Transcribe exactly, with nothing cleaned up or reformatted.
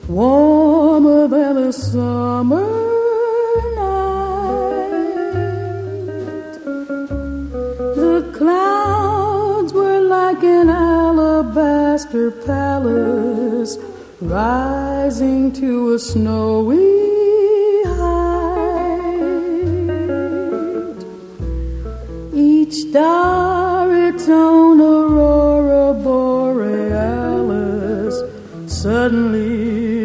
warmer than a summer night. The clouds were like an alabaster palace rising to a snowy height. Each star its own aurora borealis. Suddenly